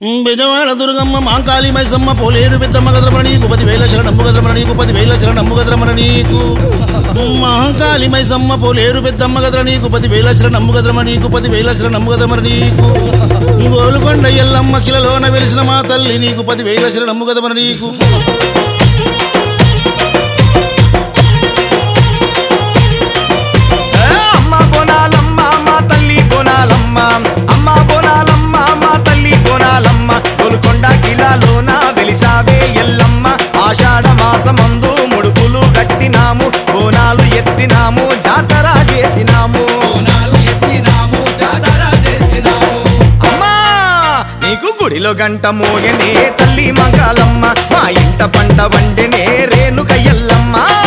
బెజవాడ దుర్గమ్మ మాంకాళి మైసమ్మ పోలేరు పెద్దమ్మ గద్రమణ నీకు 10,000 శరణమ్ము గద్రమణ నీకు 10,000 శరణమ్ము గద్రమణ నీకు మాంకాళి మైసమ్మ పోలేరు పెద్దమ్మ గద్ర నీకు 10,000 శరణమ్ము గద్రమణ నీకు 10,000 శరణమ్ము గద్రమణ నీకు గోలుకొండ ఎల్లమ్మ కిలలోన వెలిసిన మా తల్లి నీకు 10,000 శరణమ్ము గద్రమణ నీకు అమ్మ బోనాలమ్మ మా తల్లి బోనాలమ్మ అమ్మ బోనాలమ్మ మా తల్లి బోనాలమ్మ గోలుకొండ కిలాలోన వెలిసావే ఎల్లమ్మ ఆషాఢ మాసమందు ముడుపులు కట్టినాము బోనాలు ఎత్తినాము జాతర చేసినాము అమ్మా నీకు గుడిలో గంట మోగనే తల్లి మంగళమ్మ మా ఇంట పంట వండెనే రేణుక ఎల్లమ్మ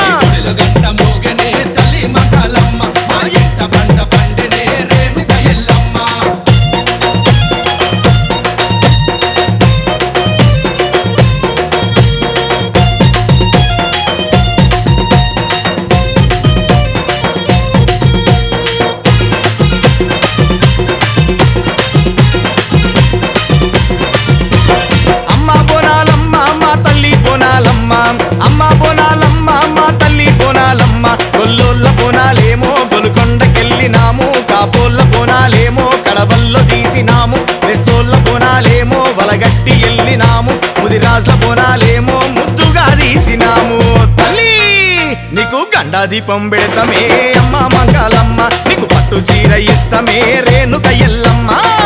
అమ్మ బోనాలమ్మ మా తల్లి బోనాలమ్మ గొల్లోళ్ళ బోనాలేమో గొలుకొండకెళ్ళినాము కాపోళ్ళ బోనాలేమో కడవల్లో తీసినాము వెస్తోళ్ళ బోనాలేమో వలగట్టి ఎల్లినాము ముదిరాజుల బోనాలేమో ముద్దుగా తీసినాము తల్లి నీకు గండా దీపం పెడతామే అమ్మ మంగళమ్మ నీకు పట్టు చీర ఇస్తామే రేణుక ఎల్లమ్మ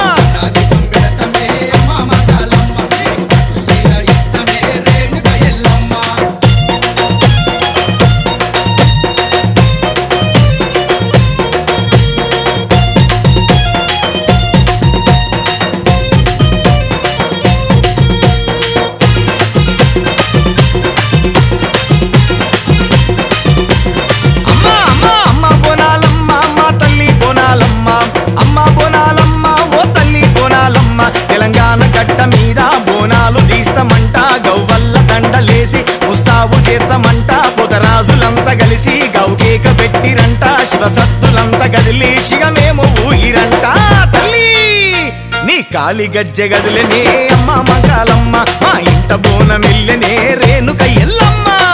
తెలంగాణ గడ్డ మీద బోనాలు తీస్తామంట గవ్వల్ల దండలేసి ముస్తాబు చేస్తామంట పొదరాజులంతా కలిసి గౌకేక పెట్టిరంట శివసత్తులంతా గదిలి శిగమేమో ఊగిరంట తల్లి నీ కాలి గజ్జె గదులనే అమ్మ మంగళమ్మ మా ఇంట బోనమిల్లెనే రేణుక ఎల్లమ్మ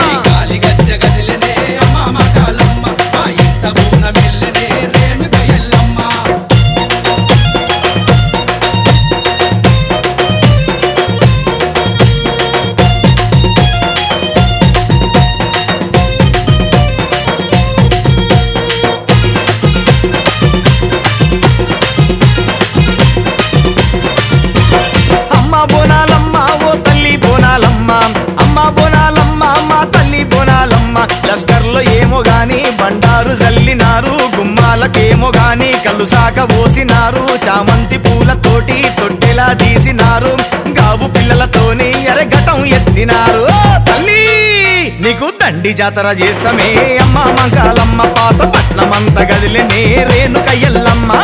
బోనాలమ్మ ఓ తల్లి బోనాలమ్మ అమ్మ బోనాలమ్మ మా తల్లి బోనాలమ్మ లస్కర్లో ఏమో గాని బండారు జల్లినారు గుమ్మాలకేమో గాని కళ్ళు సాక పోసినారు చామంతి పూలతోటి తొట్టెలా తీసినారు గావు పిల్లలతోని ఎరగటం ఎత్తినారు తల్లి నీకు దండి జాతర చేస్తామే అమ్మ మంగళమ్మ పాత పట్నమంత గదిలేనే రేణుక ఎల్లమ్మ